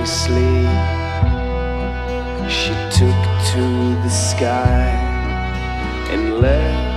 carelessly she took to the sky and left